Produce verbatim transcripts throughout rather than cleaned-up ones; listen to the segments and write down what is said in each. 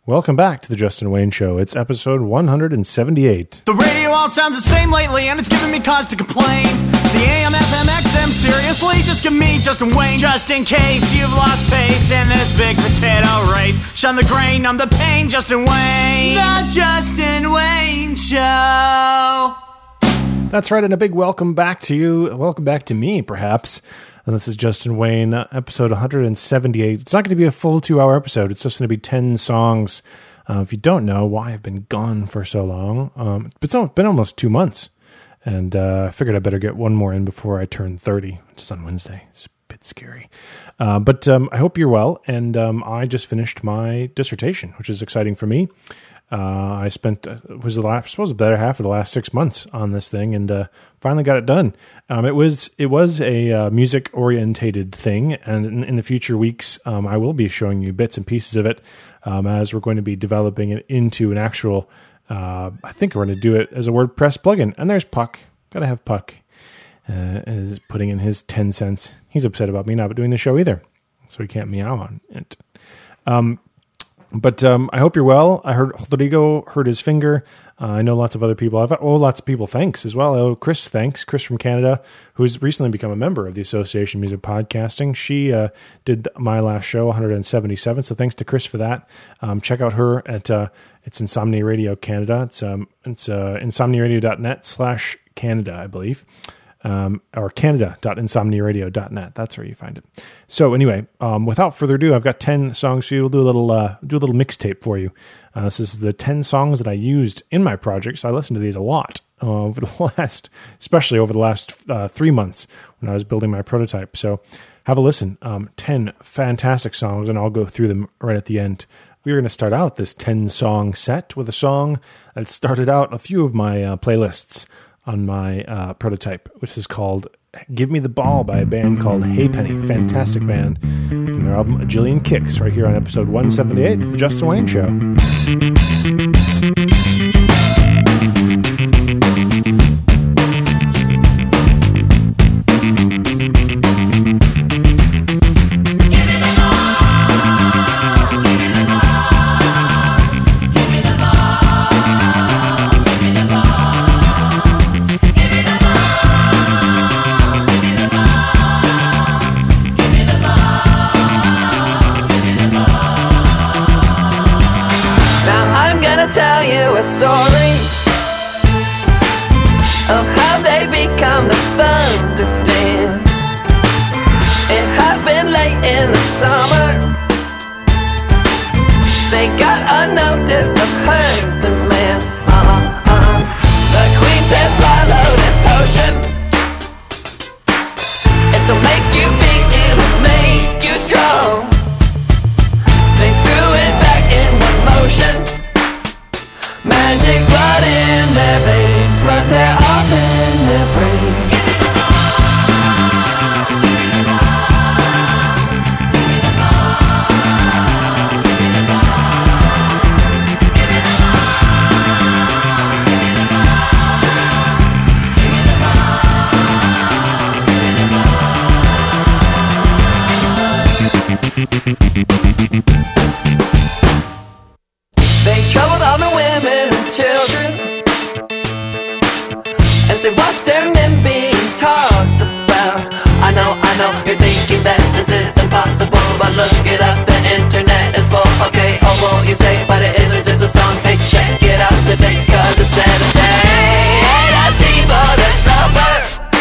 Welcome back to the Justin Wayne Show. It's episode one hundred seventy-eight. The radio all sounds the same lately, and it's giving me cause to complain. The A M, F M, X M, seriously? Just give me Justin Wayne. Just in case you've lost pace in this big potato race. Shun the grain, numb the pain, Justin Wayne. The Justin Wayne Show. That's right, and a big welcome back to you. Welcome back to me, perhaps. And this is Justin Wayne, episode one hundred seventy-eight. It's not going to be a full two-hour episode. It's just going to be ten songs. Uh, if you don't know why I've been gone for so long, um, it's been almost two months. And uh, I figured I better get one more in before I turn thirty, which is on Wednesday. It's a bit scary. Uh, but um, I hope you're well. And um, I just finished my dissertation, which is exciting for me. Uh, I spent, uh, was the last, I suppose the better half of the last six months on this thing, and uh, finally got it done. Um, it was it was a uh, music orientated thing, and in, in the future weeks, um, I will be showing you bits and pieces of it um, as we're going to be developing it into an actual. Uh, I think we're going to do it as a WordPress plugin. And there's Puck. Got to have Puck. Uh, is putting in his ten cents. He's upset about me not doing the show either, so he can't meow on it. Um. But um, I hope you're well. I heard Rodrigo hurt his finger. Uh, I know lots of other people. I've oh, lots of people. Thanks as well. Oh, Chris, thanks. Chris from Canada, who's recently become a member of the Association of Music Podcasting. She uh, did my last show, one hundred seventy-seven. So thanks to Chris for that. Um, check out her at uh, it's Insomnia Radio Canada. It's um, it's uh, insomniaradio.net slash Canada, I believe. Um, or canada dot insomnia radio dot net. That's where you find it. So anyway, um, without further ado, I've got ten songs for you. We'll do a little, uh, do a little mixtape for you. Uh, this is the ten songs that I used in my project. So I listened to these a lot uh, over the last, especially over the last uh, three months when I was building my prototype. So have a listen. Um, ten fantastic songs, and I'll go through them right at the end. We are going to start out this ten song set with a song that started out a few of my uh, playlists on my uh, prototype, which is called Give Me the Ball by a band called Hey Penny. Fantastic band from their album A Jillion Kicks, right here on episode one seventy-eight of The Justin Wayne Show. Tell you a story of how they become the Thunder Dance. It happened late in the summer. They got a notice of her demands. Uh-uh, uh-uh. The queen said swallow this potion. It'll make you big, it'll make you strong. They threw it back in one motion. Magic blood in their veins, but they're off in their brains. They troubled all the women and children as they watched their men being tossed about. I know, I know, you're thinking that this is impossible, but look it up, the internet is full. Okay, oh, won't you say, but it isn't just a song. Hey, check it out today, cause it's Saturday. Ain't a tea for the supper,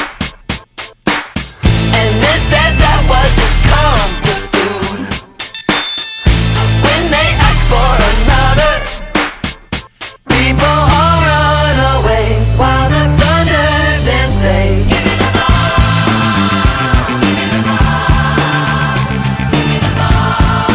and it said that was just comfort food. When they asked for another, people all run away while the thunder then say, give me the ball, give me the ball, give me the ball.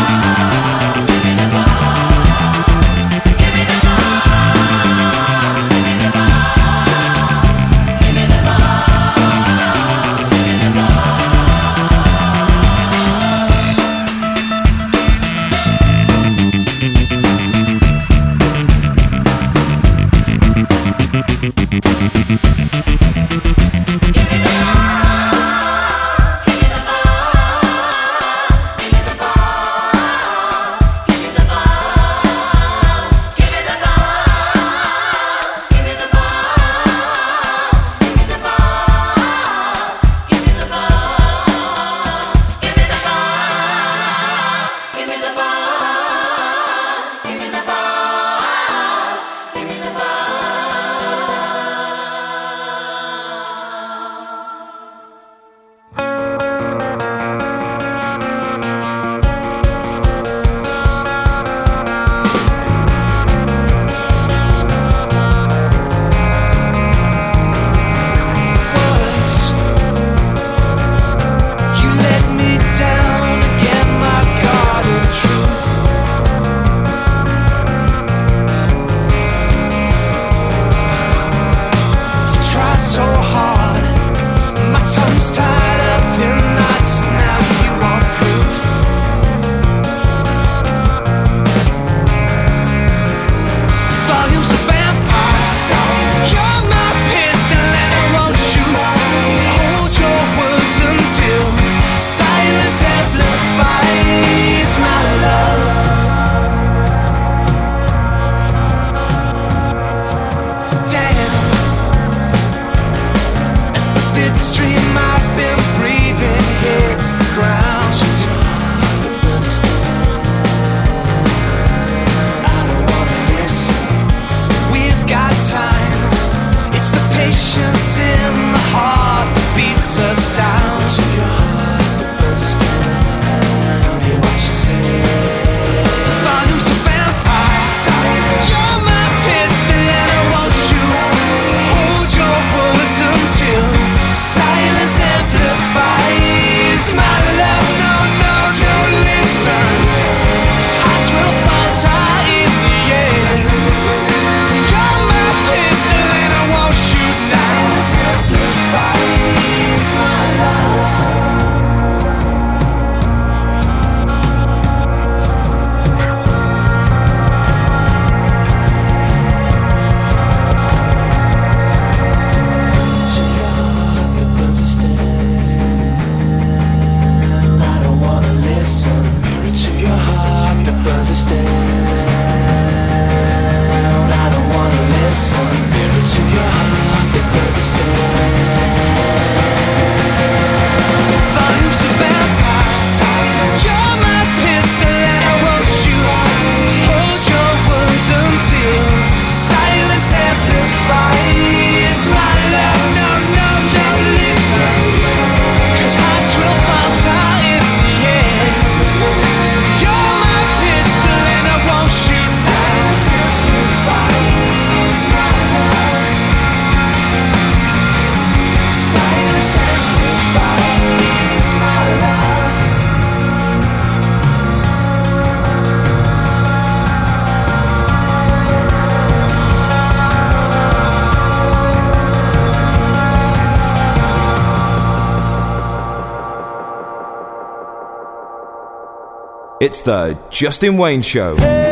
It's the Justin Wayne Show.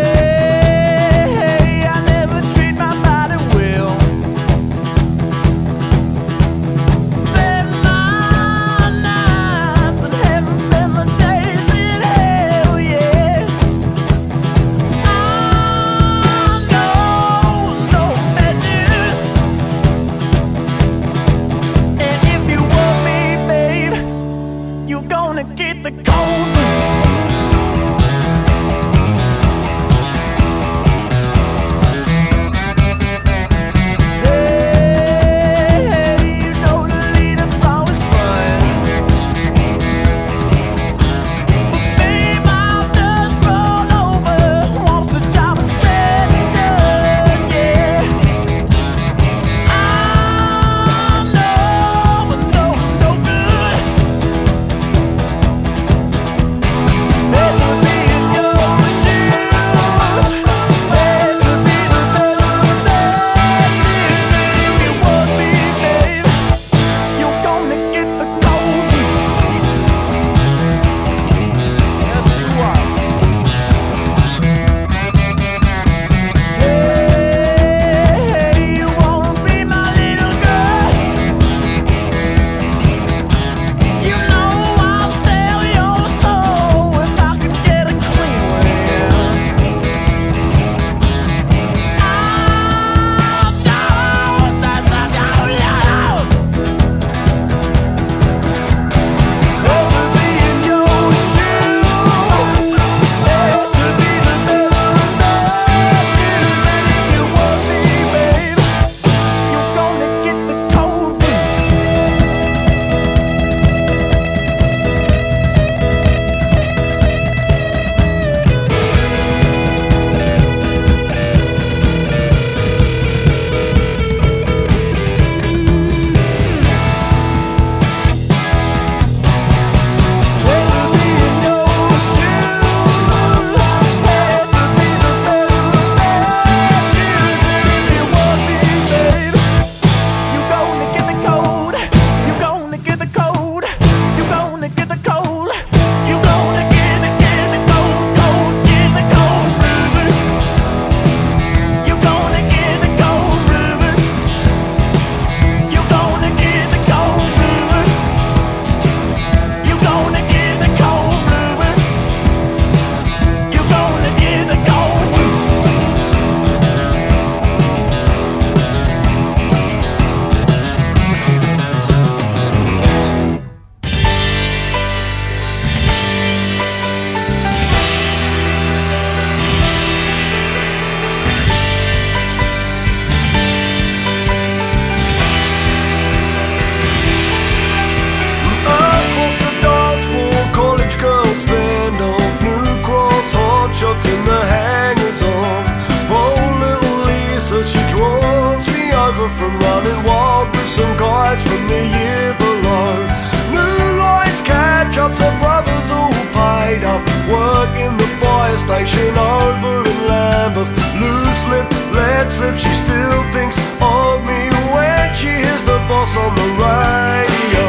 From running wild with some guides from the year below. Moonlight's catch-ups, her brothers all paid up. Work in the fire station over in Lambeth. Loose lip, lead slip, she still thinks of me when she hears the boss on the radio.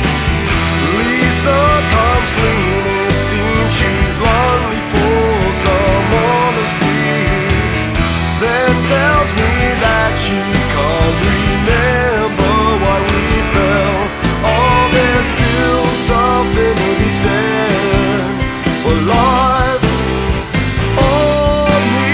Lisa comes clean, it seems she's lonely for some honesty. Then tells me that she can't remember why we fell. Oh, there's still something to be said for life on the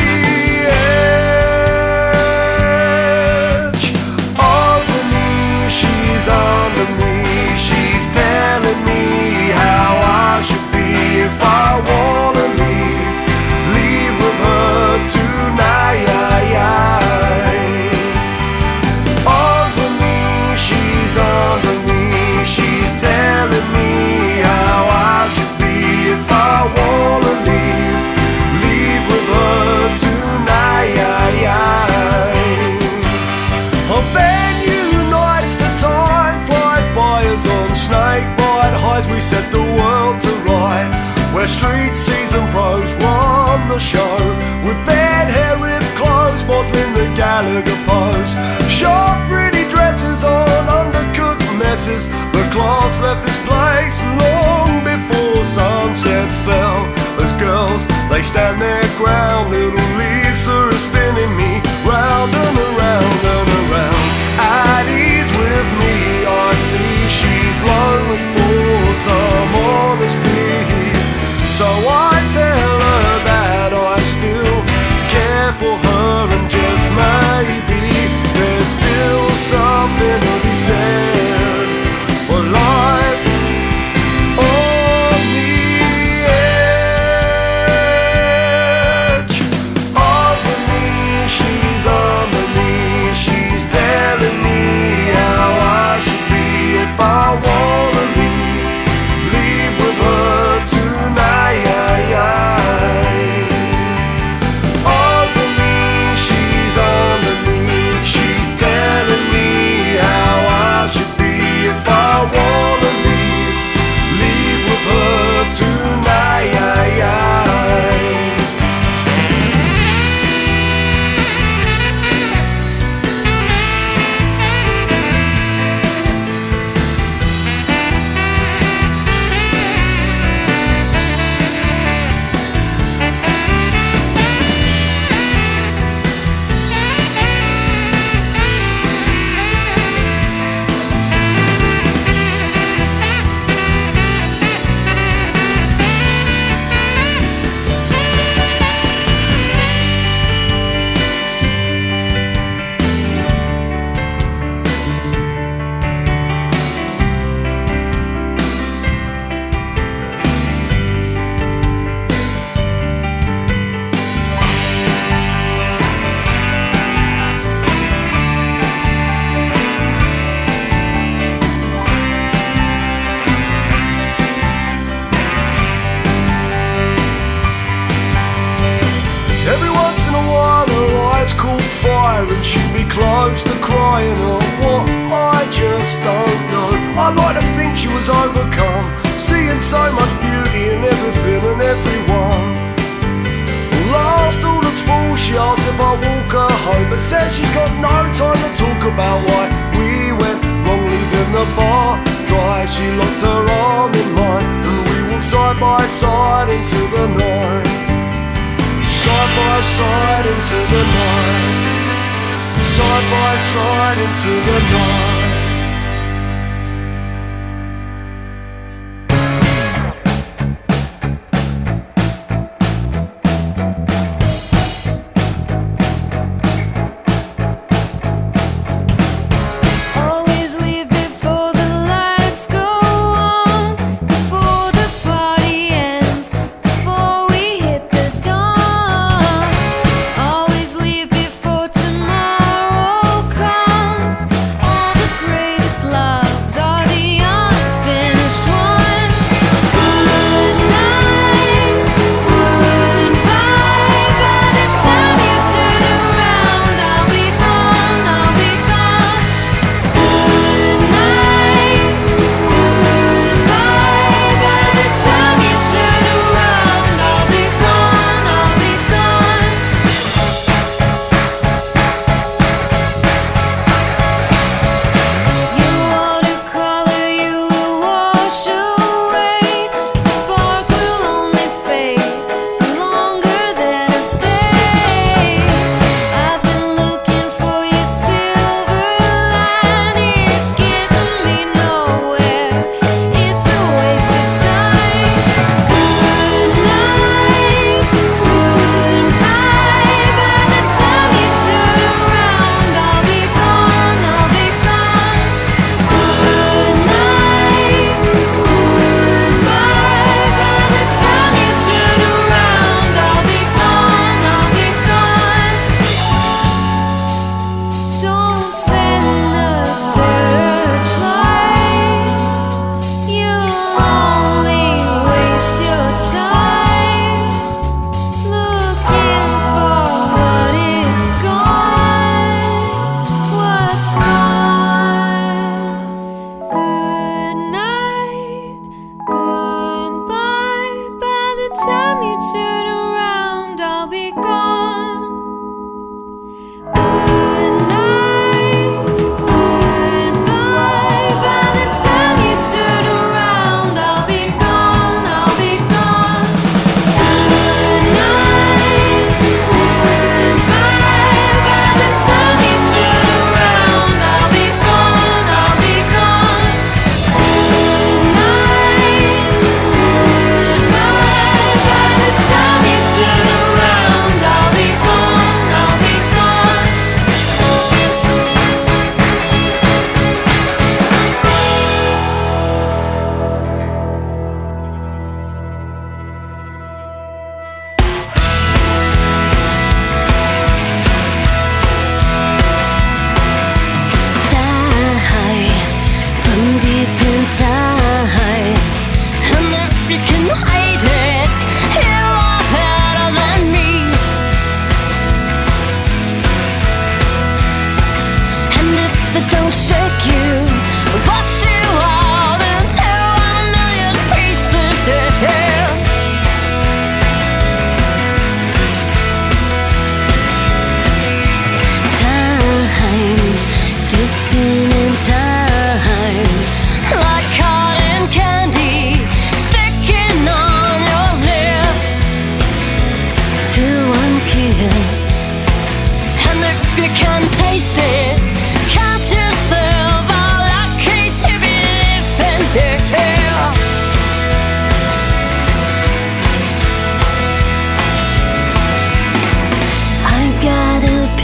edge. Over me, she's under me. She's telling me how I should be if I wanna leave. Leave with her tonight. Over me, she's under me. She's telling me how I should be if I wanna leave. Leave with her tonight. On venue nights, the time flies by us on snakebite hides. We set the world to right, where street season pros run the show. With bad hair, ripped clothes, modeling the Gallagher pose. Short, pretty dresses on undercooked messes. The class left this place long before sunset fell. As girls they stand their ground. Little Lisa is spinning me round and around and around. At ease with me, I see she's lonely for some honesty. So I tell her that I still care for her, and just maybe there's still something to be said for life on the edge of me. She's on my knee, she's telling me how I should be if I wanna leave, leave with her tonight. Over me, she's under me, she's telling me how I should be if I wanna leave, leave with her tonight. Every once in a while her eyes caught fire and she'd be close to crying. Oh, what? I just don't know. I'd like to think she was overcome, seeing so much beauty in everything and everyone. Lost all its full, she asked if I walk her home, but said she's got no time to talk about why we went wrong, leaving the bar dry. She locked her arm in mine and we walked side by side into the night. Side by side into the night, side by side into the night. Always leave before the lights go on, before the party ends, before we hit the dawn. Always leave before tomorrow comes. All the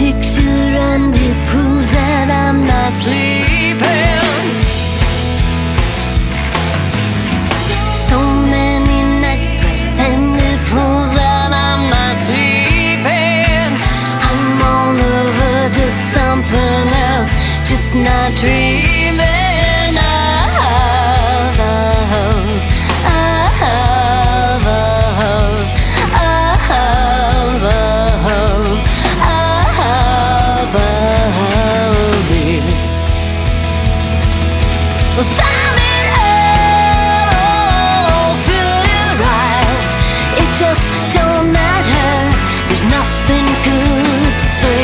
picture and it proves that I'm not sleeping. So many night sweats and it proves that I'm not sleeping. I'm on the verge of something else, just not dreaming of, of, of, of, of, of this. Well, sum it all, fill your eyes. It just don't matter. There's nothing good to say.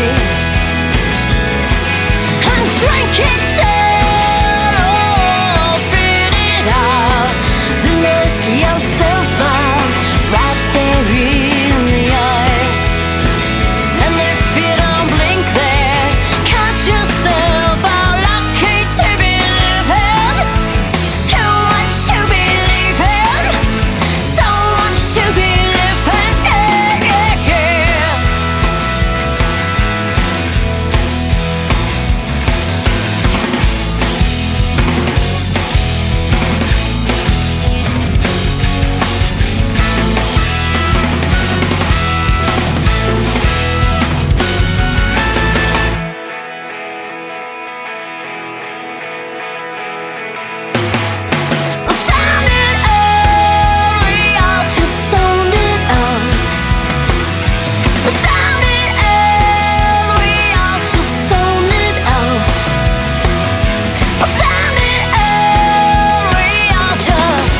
I'm drinking that all, spit it out. Then look yourself out, right there in the eye. And if you don't blink there, catch yourself out. Lucky to be living, too much to believe in, so much to be living, yeah, yeah, yeah. Sound it out, real, just sound it out. Sound it out, real, just sound it out. Sound it out, real, just.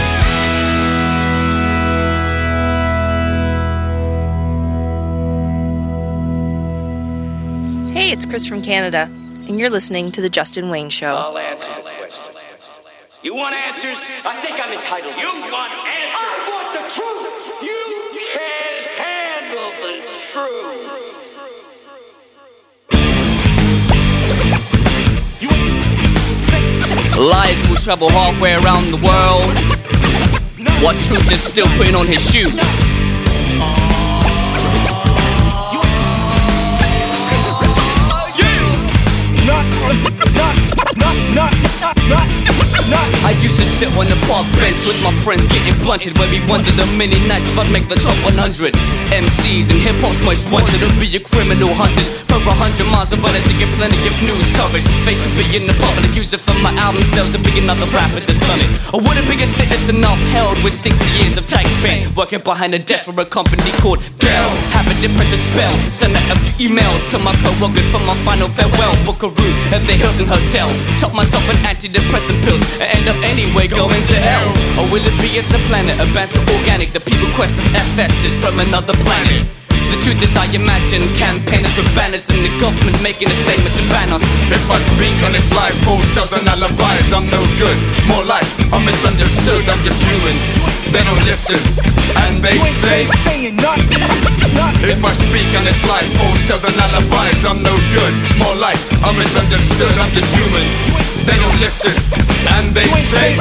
Hey, it's Chris from Canada, and you're listening to The Justin Wayne Show. I'll answer the question. You want answers? I think I'm entitled. You want answers? I want the truth. You can't handle the truth. Lies will travel halfway around the world. What truth is still putting on his shoes? I used to sit on the park bench with my friends getting blunted, where we wondered the many nights if I'd make the top one hundred. M Cs and hip-hop's most wanted to be a criminal hunted for a hundred miles of bullets to get plenty of news coverage. Face to be in the public, use it for my album sales to be another rapper that's done it. I wouldn't be a citizen upheld with sixty years of tax pay, working behind a desk for a company called Dell. Having to print a spell, send out a few emails to my co-workers for my final farewell. Book a room at the Hilton Hotel, top myself an antidepressant pill, and end up anyway going to hell. Or will it be it's a planet, advanced or organic? The people question F S is from another planet. The truth is I imagine campaigners with banners and the government making a statement to ban us. If I speak on this life, false doesn't alibis, I'm no good. More like I'm misunderstood, I'm just human. They don't listen, and they say if I speak on this life, false doesn't alibis, I'm no good. More like I'm misunderstood, I'm just human. They don't listen, and they say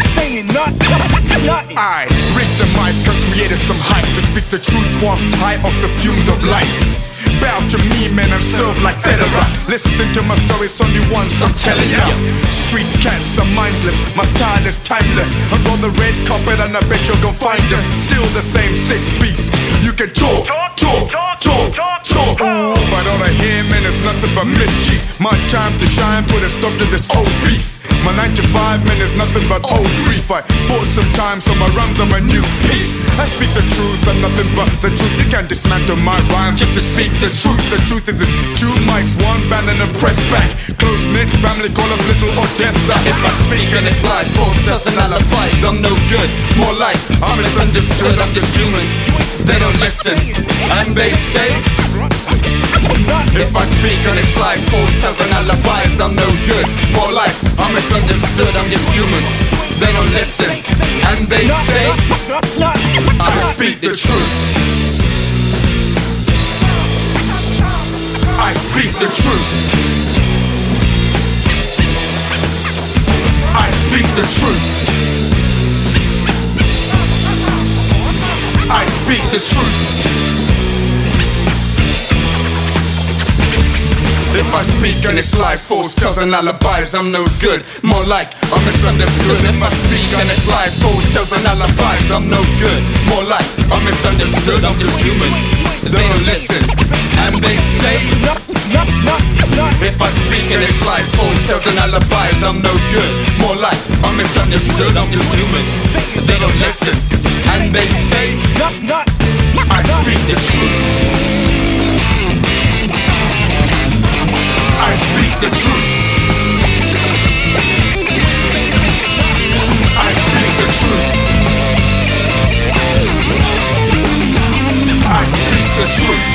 I rigged the mic and created some hype to speak the truth whilst high off the fumes of life. Bow to me, man, and serve like Federer. Listen to my stories only once, I'm telling ya. Street cats are mindless, my style is timeless. I got the red carpet and I bet you're gonna find us. Still the same six beats. You can talk, talk, talk, talk. Ooh, but all I hear, man, is nothing but mischief. My time to shine, put a stop to this old beef. My nine to five, man, is nothing but old grief. I bought some time, so my rhymes are my new piece. I speak the truth and nothing but the truth. You can't dismantle my rhyme just to speak the truth. The truth isn't two mics, one band and a press back. Close-knit family, call us Little Odessa. If I speak in this life, false doesn't alibis, I'm no good. More like I'm misunderstood, I'm just human. They don't listen, and they say if I speak on this life, false doesn't alibis, I'm no good. More like I'm misunderstood, I'm just human. They don't listen, and they say I speak the truth. I speak the truth. I speak the truth. I speak the truth. If I speak and it's lies, false tells and alibis, I'm no good. More like I'm misunderstood. If I speak and it's lies, false tells and alibis, I'm no good. More like I'm misunderstood. I'm just human. They don't listen and they say if I speak and it's lies, false tells and alibis, I'm no good. More like I'm misunderstood. I'm just human. They don't listen and they say I speak the truth. I speak the truth. I speak the truth. I speak the truth.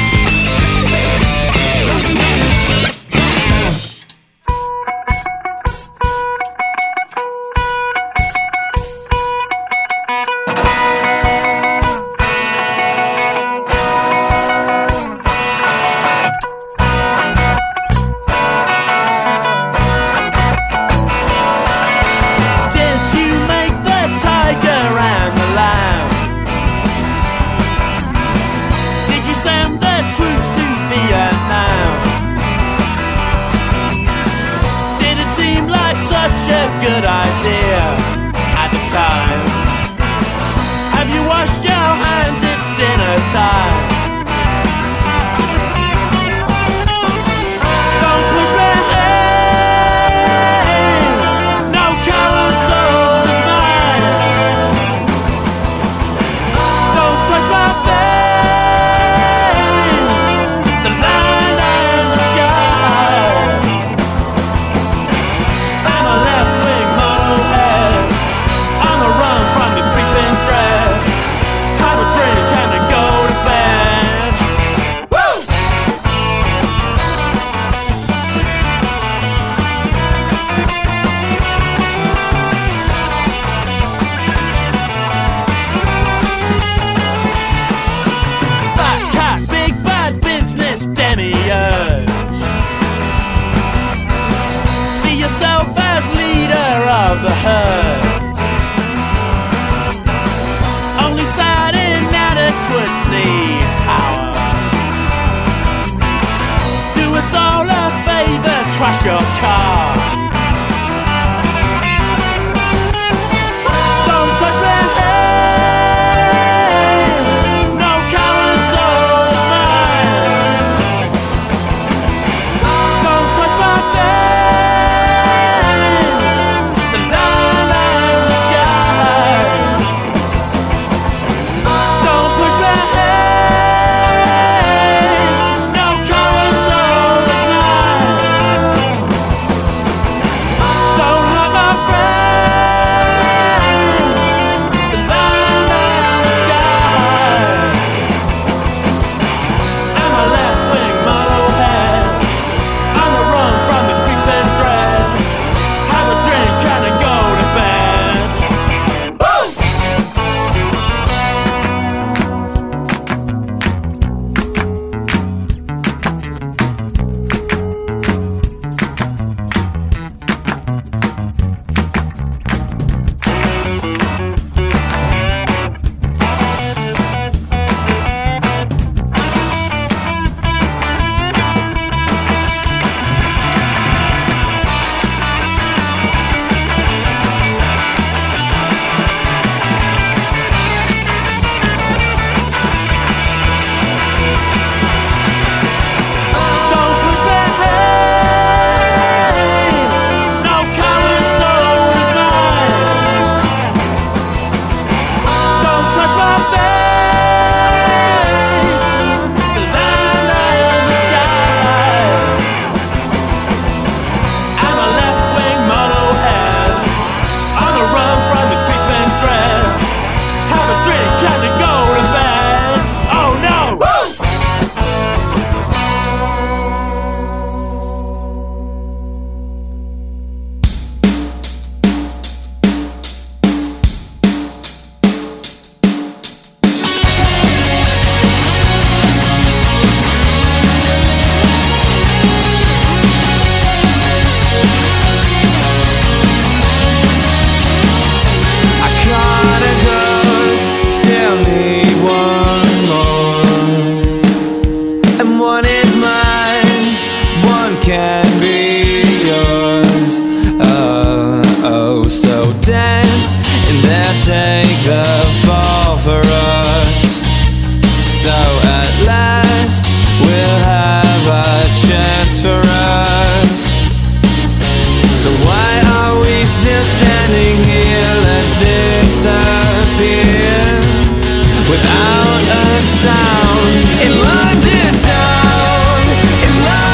can be yours. Oh, oh, so dance and then take the fall for us. So at last we'll have a chance for us. So why are we still standing here? Let's disappear without a sound. In London town, in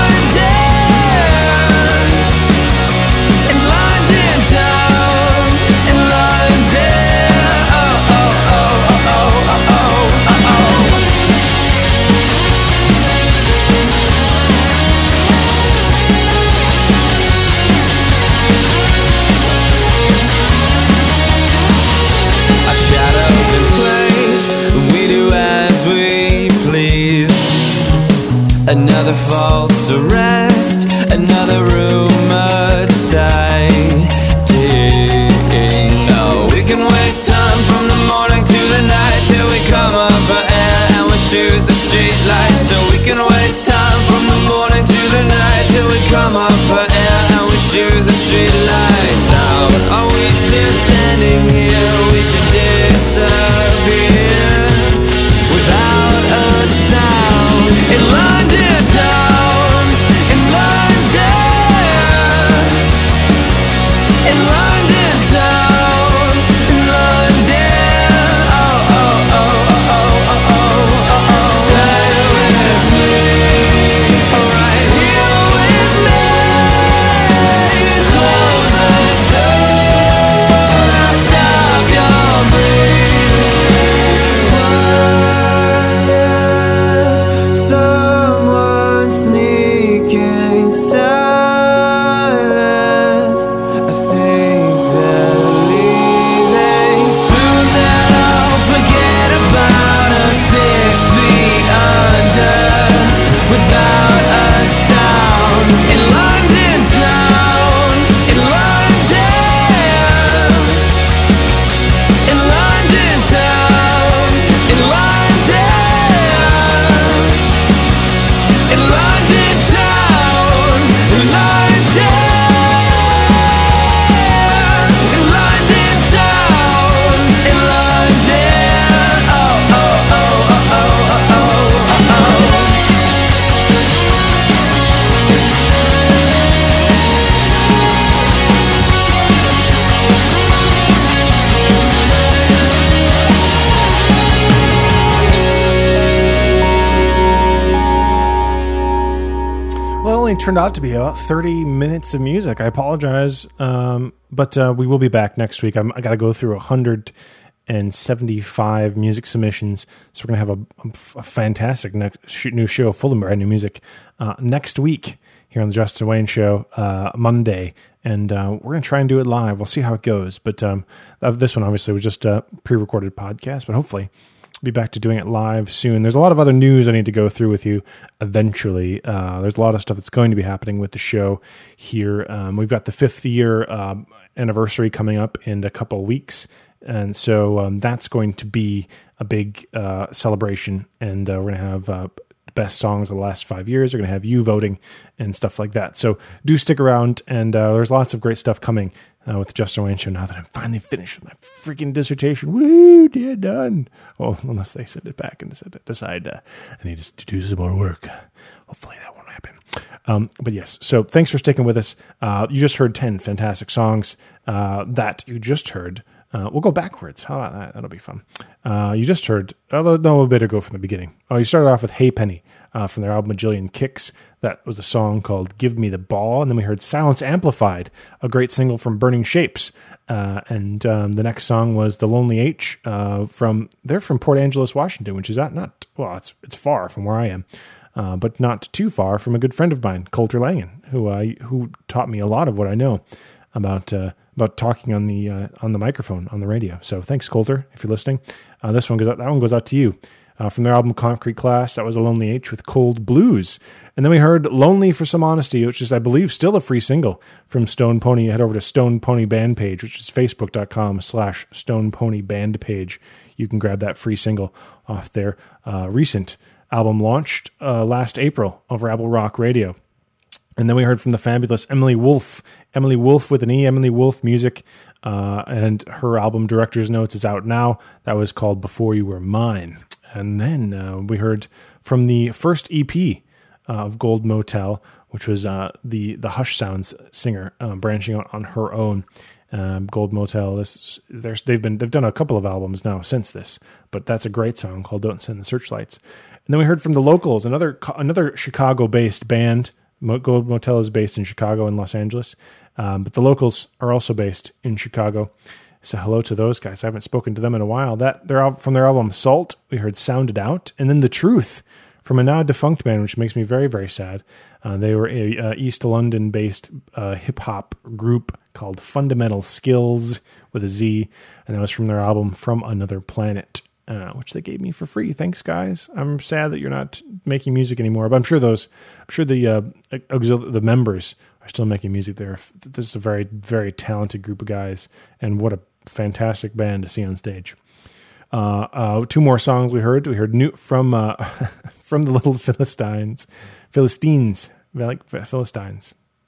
London, in London town, in London. Oh, oh, oh, oh, oh, oh, oh, oh. Our shadows in place, we do as we please. Another false arrest, another rumored sighting. No, we can waste time from the morning to the night till we come up for air and we shoot the street lights. So we can waste time from the morning to the night till we come up for air and we shoot the street lights out. Are we still standing here? We should disappear without a sound. In London town, in London, in London town, in London. Oh, oh, oh, oh, oh, oh, oh, oh. Stay with me, right here with me. Close the door, I'll stop your breathing. Quiet, someone sneaking silent. I think they're leaving soon. Then I'll forget about us six feet under without a sound. In London town, in London, in London town, in London, in London town, in London, in London town, in London. Oh, oh, oh, oh, oh, oh, oh, oh. Well, it only turned out to be about thirty minutes of music. I apologize, um, but uh, we will be back next week. I'm, I got to go through one hundred seventy-five music submissions, so we're going to have a, a fantastic next, sh- new show full of brand new music uh, next week here on the Justin Wayne Show, uh, Monday, and uh, we're going to try and do it live. We'll see how it goes, but um, uh, this one obviously was just a pre-recorded podcast, but hopefully be back to doing it live soon. There's a lot of other news I need to go through with you eventually. Uh, there's a lot of stuff that's going to be happening with the show here. Um, we've got the fifth year uh, anniversary coming up in a couple of weeks. And so um, that's going to be a big uh, celebration. And uh, we're going to have uh, best songs of the last five years. We're going to have you voting and stuff like that. So do stick around. And uh, there's lots of great stuff coming Uh, with the Justin Wayne Show now that I'm finally finished with my freaking dissertation. Woo, yeah, done. Well, unless they send it back and decide uh, I need to do some more work. Hopefully that won't happen. Um, but yes, so thanks for sticking with us. Uh, you just heard ten fantastic songs uh, that you just heard. Uh, we'll go backwards. How about that? That'll be fun. Uh, you just heard, although no, we better go from the beginning. Oh, you started off with Hey Penny uh, from their album A Jillion Kicks. That was a song called Give Me the Ball. And then we heard Silence Amplified, a great single from Burning Shapes. Uh, and um, the next song was The Lonely H uh, from, they're from Port Angeles, Washington, which is not, not well, it's it's far from where I am, uh, but not too far from a good friend of mine, Coulter Langen, who uh, who taught me a lot of what I know about uh, about talking on the uh, on the microphone on the radio. So thanks, Coulter, if you're listening. Uh, this one goes out, that one goes out to you. Uh, from their album Concrete Class, that was A Lonely H with Cold Blues. And then we heard Lonely for Some Honesty, which is, I believe, still a free single from Stone Pony. Head over to Stone Pony Band page, which is facebook.com slash Stone Pony Band page. You can grab that free single off their uh, recent album launched uh, last April over Apple Rock Radio. And then we heard from the fabulous Emily Wolf, Emily Wolf with an E, Emily Wolf Music, uh, and her album Director's Notes is out now. That was called Before You Were Mine. And then uh, we heard from the first E P uh, of Gold Motel, which was uh, the the Hush Sounds singer uh, branching out on her own. Um, Gold Motel. This there's they've been they've done a couple of albums now since this, but that's a great song called "Don't Send the Searchlights." And then we heard from the Locals, another another Chicago-based band. Gold Motel is based in Chicago and Los Angeles, um, but the Locals are also based in Chicago. So hello to those guys. I haven't spoken to them in a while. That they're from their album Salt. We heard "Sounded Out," and then "The Truth" from a now defunct band, which makes me very very sad. Uh, they were a uh, East London-based uh, hip hop group called Fundamental Skills with a Z, and that was from their album From Another Planet. Uh, which they gave me for free. Thanks, guys. I'm sad that you're not making music anymore, but I'm sure those, I'm sure the uh, auxil- the members are still making music there. This is a very, very talented group of guys, and what a fantastic band to see on stage. Uh, uh, two more songs we heard. We heard new from uh, from the Little Philistines, Philistines, like Philistines.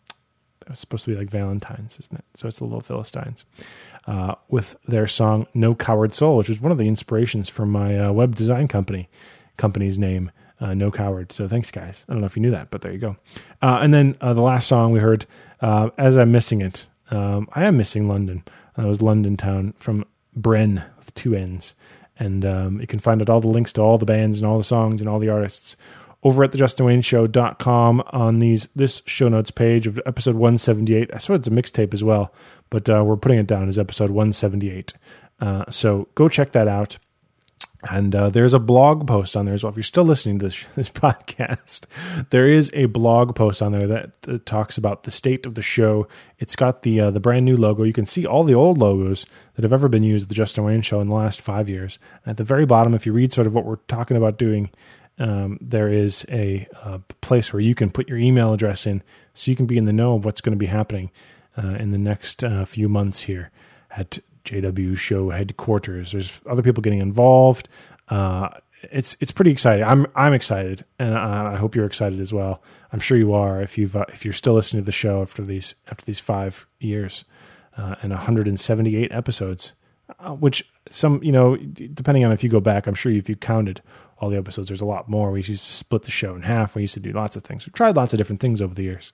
It was supposed to be like Valentine's, isn't it? So it's the Little Philistines. Uh, with their song "No Coward Soul," which was one of the inspirations for my uh, web design company, company's name, uh, No Coward. So thanks, guys. I don't know if you knew that, but there you go. Uh, and then uh, the last song we heard, uh, "As I'm Missing It." Um, I am missing London. That was London Town from Bren with two N's. And um, you can find out all the links to all the bands and all the songs and all the artists over at the justin wayne show dot com on these this show notes page of episode one seventy-eight. I swear it's a mixtape as well, but uh, we're putting it down as episode one seventy-eight. Uh, so go check that out. And uh, there's a blog post on there as well. If you're still listening to this, this podcast, there is a blog post on there that uh, talks about the state of the show. It's got the uh, the brand new logo. You can see all the old logos that have ever been used at the Justin Wayne Show in the last five years. And at the very bottom, if you read sort of what we're talking about doing, Um, there is a, a place where you can put your email address in so you can be in the know of what's going to be happening uh, in the next uh, few months here at J W Show headquarters. There's other people getting involved. Uh, it's it's pretty exciting. I'm I'm excited, and I, I hope you're excited as well. I'm sure you are if you've uh, if you're still listening to the show after these after these five years uh, and one hundred seventy-eight episodes, uh, which some you know depending on if you go back, I'm sure if you counted all the episodes, there's a lot more. We used to split the show in half. We used to do lots of things. We've tried lots of different things over the years.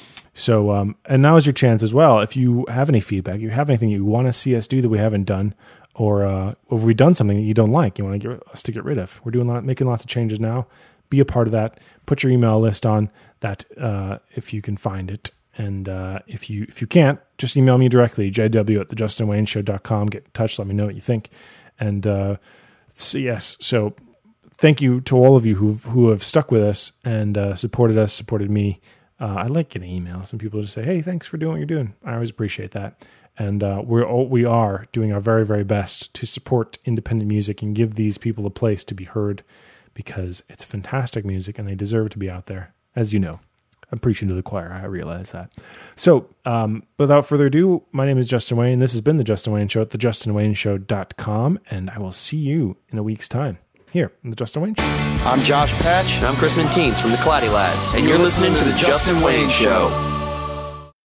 So, um, and now is your chance as well. If you have any feedback, you have anything you want to see us do that we haven't done, or uh, if we've done something that you don't like, you want to get us to get rid of. We're doing lot, making lots of changes now. Be a part of that. Put your email list on that uh, if you can find it. And uh, if you if you can't, just email me directly, j w at the justin wayne show dot com. Get in touch. Let me know what you think. And uh, so, yes, so thank you to all of you who who have stuck with us and uh, supported us, supported me. Uh, I like getting emails. Some people just say, "Hey, thanks for doing what you're doing." I always appreciate that. And uh, we're all, we are doing our very very best to support independent music and give these people a place to be heard, because it's fantastic music and they deserve to be out there. As you know, I'm preaching to the choir. I realize that. So, um, without further ado, my name is Justin Wayne. This has been the Justin Wayne Show at the justin wayne show dot com, and I will see you in a week's time here on the Justin Wayne Show. I'm Josh Patch. And I'm Chris Minteens from the Cloudy Lads. And, and you're listening, listening to the Justin Wayne Show.